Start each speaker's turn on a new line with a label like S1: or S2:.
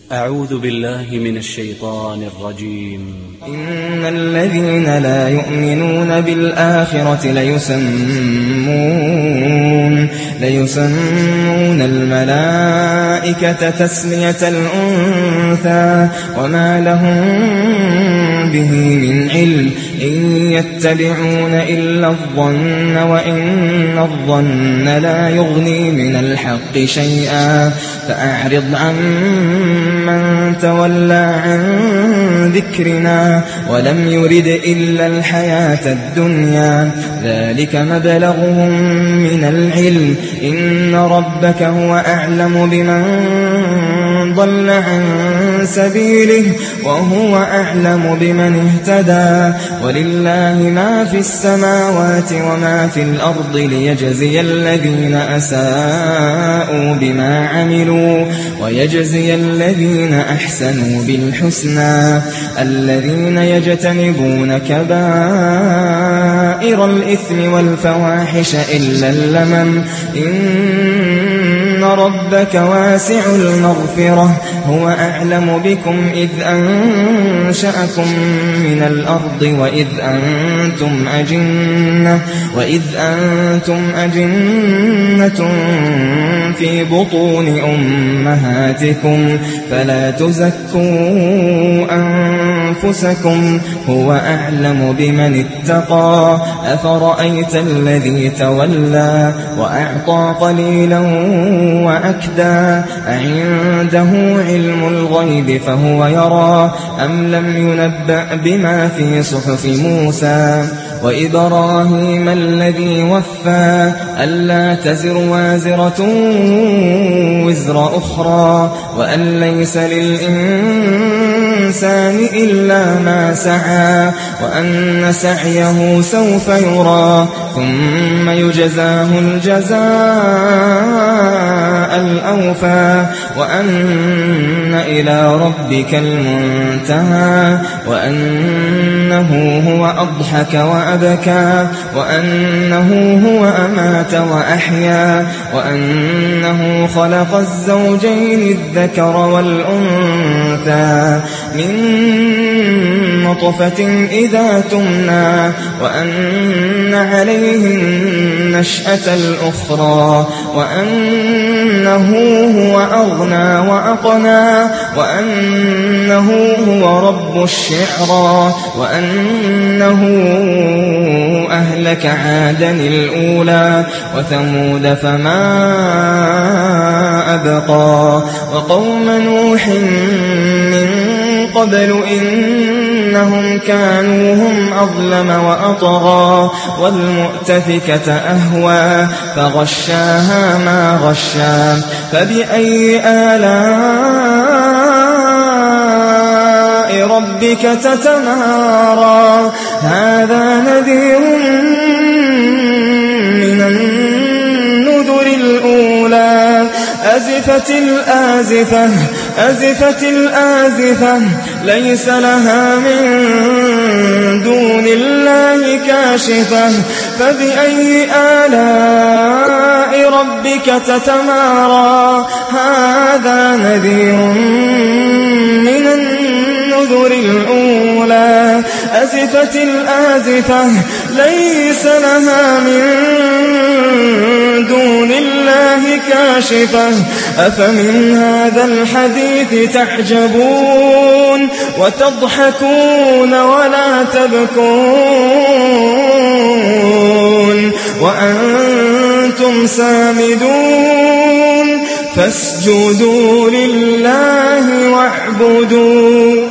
S1: أعوذ بالله من الشيطان الرجيم.
S2: إن الذين لا يؤمنون بالآخرة ليسمون الملائكة تسمية الأنثى وما لهم به من علم إن يتبعون إلا الظن وإن الظن لا يغني من الحق شيئا فأعرض عن من تولى عن ذكرنا ولم يرد إلا الحياة الدنيا ذلك مبلغهم من العلم إن ربك هو أعلم بمن ضل عن سبيله وهو أعلم بمن اهتدى ولله ما في السماوات وما في الأرض ليجزي الذين أساءوا بما عملوا ويجزي الذين أحسنوا بالحسنى الذين يجتنبون كبائر الإثم والفواحش إلا اللمم إن ربك واسع المغفرة هو أعلم بكم إذ أنشأكم من الأرض وإذ أنتم أجنة في بطون أمهاتكم فلا تزكوا أنفسكم هو أعلم بمن اتقى أفرأيت الذي تولى وأعطى قليلا وأكدى أعنده علم الغيب فهو يرى أم لم ينبأ بما في صحف موسى وإبراهيم الذي وفى ألا تزر وازرة وزر أخرى وأن ليس للإنسان إلا ما سعى وأن سعيه سوف يرى ثم يجزاه الجزاء الأوفى وأن إلى ربك المنتهى وأنه هو أضحك وأبكى وأنه هو أمات وأحيا وأنه خلق الزوجين الذكر والأنثى من نطفة إذا تمنى وأن عليه النشأة الأخرى وأنه هو أغنى وأقنى وأنه هو رب الشعرى وأنه أهلك عادا الأولى وثمود فما أبقى وقوم نوح من قبل إنهم كانوا هم أظلم وأطغى والمؤتفكة أهوى فغشاها ما غشا فبأي آلاء ربك تتمارى هذا نذير من النذر الأولى أزفت الآزفة ليس لها من دون الله كاشفة فبأي آلاء ربك تتمارى هذا نذير من النذر الأولى أزفت الآزفة ليس لها من دون الله كاشفة أفمن هذا الحديث تعجبون وتضحكون ولا تبكون وأنتم سامدون فاسجدوا لله واعبدوا